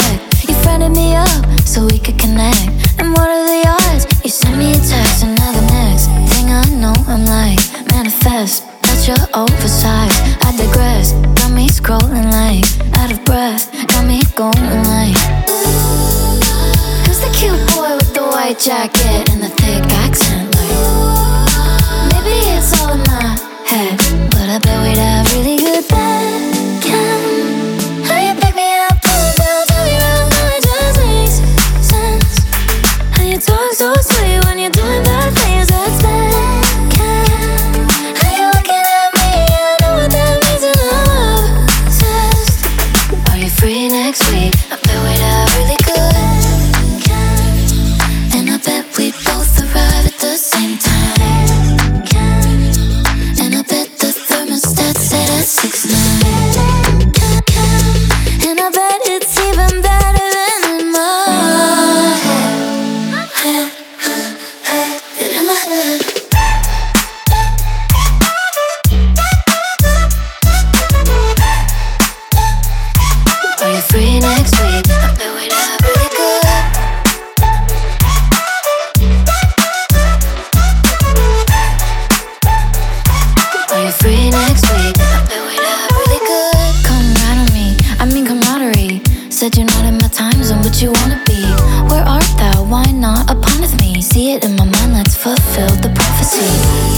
respect. You friended me up so we could connect. And what are the odds? You sent me a text, and now the next thing I know, I'm like, manifest. That you're oversized, I digress. Got me scrolling like, out of breath. Got me going like, who's the cute boy with the white jacket and the thick accent? Like, maybe it's all in my head, but I bet we'd have really good backhand. How you pick me up, pull me down, turn me around, now it just makes sense. How you talk so sweet when you're doing bad things, that's backhand. How you looking at me, I know what that means and I'm obsessed. Are you free next week? I bet we'd have really good backhand. And I bet we'd both arrive at the same time. And I bet the thermostat set at 6'9". And I bet it's even better than in my head. In my head. Are you free next week? I bet we'd have really good. Are you free next week? I bet we'd have really good. Come right on me, I mean camaraderie. Said you're not in my time zone, but you wanna be. Where art thou? Why not upon with me? See it in my mind, let's fulfill the prophecy.